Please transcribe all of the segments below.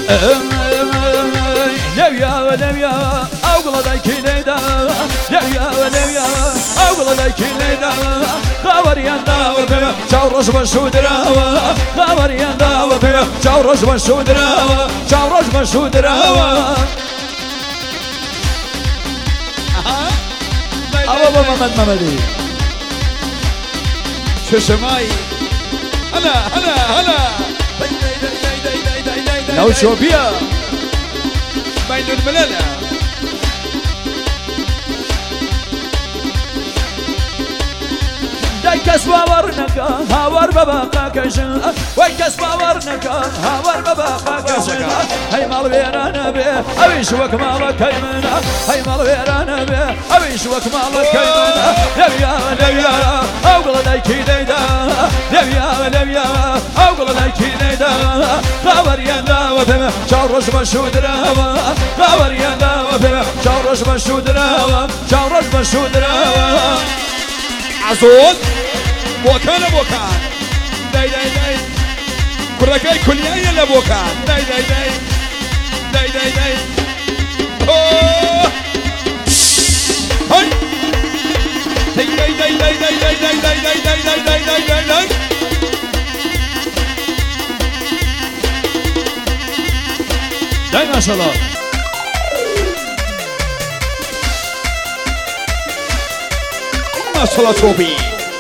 لويا أقول لك ليدا لويا أقول لك ليدا خبر يندا وبيا شاورش بشودرا خبر يندا وبيا شاورش بشودرا شاورش بشودرا أبو محمد شو شماي هلا لو شوبيا بين الملالة دايكس باورنك هاور بابا كشن ويكس باورنك هاور بابا كشن هاي مال ويرانا بيه أبيش وك مالك هيمنا هاي مال ويرانا بيه أبيش وك مالك هيمنا لبيا أقول لك ليدا لبيا أقول لك ليدا خبر يندا وفهم شاورش بشودرا خبر يندا وفهم شاورش بشودرا شاورش بشودرا عزوز بوكان داي كركاي كلية يلا بوكان داي اوه هاي داي ما شاء الله ما شاء الله توبي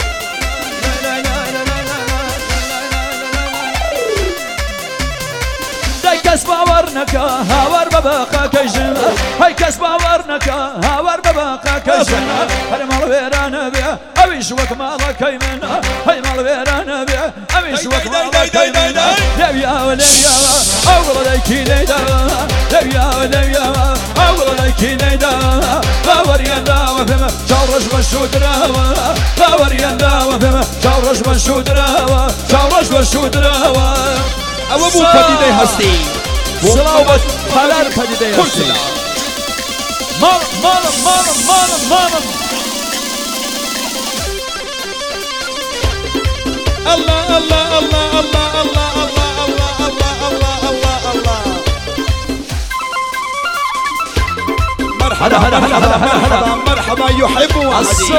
كس باورنك هاور بابا كشن هاي كس باورنك هاور بابا كشن هاي مال ويرانا بيا أبيش وك مالك هيمنا هاي مال ويرانا بيا أبيش وك مالك هيمنا لبيا أقول لك ليدا لبيا أقول لك ليدا خبر يندا وفهم شاورش بشودرا خبر يندا وفهم شاورش بشودرا شاورش بشودرا أبو پدیده هستی سلامت خلال پدیده هستی مانم الله مرحبا يحب وحدي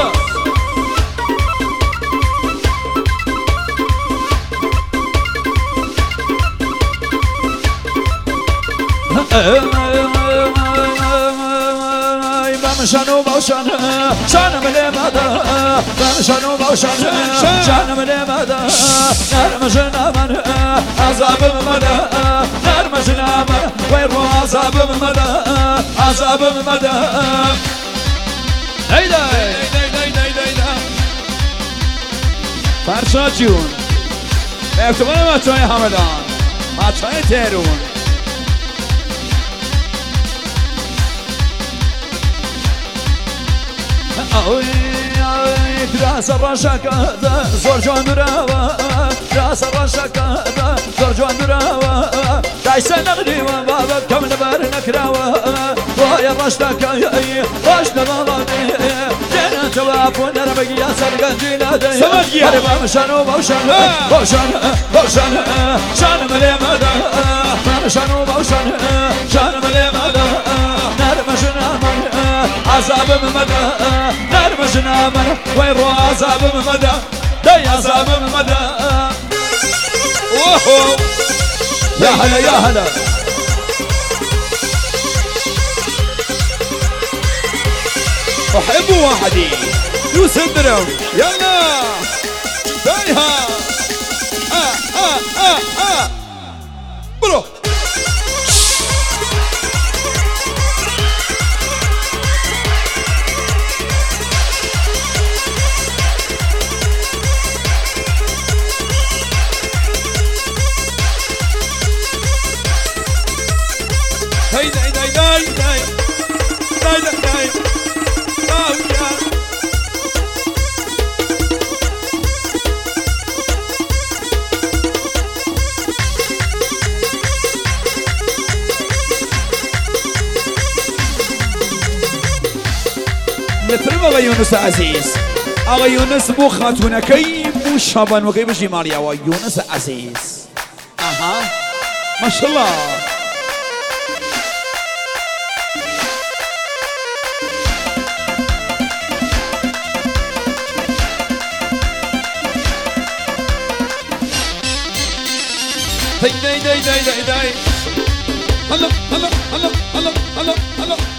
بمشانو بوشان شان ملمدا بمشانو بوشان شان ملمدا نرمجنا من عذاب مدا نرمجنا من ويرو عذاب مدا عذاب مدا هيدا فرشا جون افتمان ما چای همدان ما چای تهرون راس الرشاك زور جوان دراوا راس الرشاك زور جوان دراوا دايسن نغديوا بابك كم نبارنك راوا ويا الرشتاك واش نضلني جينا تواب ونربق يا سرقان جينا دي هربا مشانو بوشان شان ملي مدى مشانو بوشان شان ملي مدى نرمشنا من عذاب مدى نرمشنا من ويرو عذاب مدى داي عذاب مدى اوه يا هلا أحب وحدي يسدروا يلا دايها برو هاي داي نترم آقا یونس عزیز آقا یونس بو خاتونه کی بو شابان و کی بشی ماریا و یونس عزیز اها ماشاءالله هي داي داي داي داي داي هلا هلا هلا هلا هلا هلا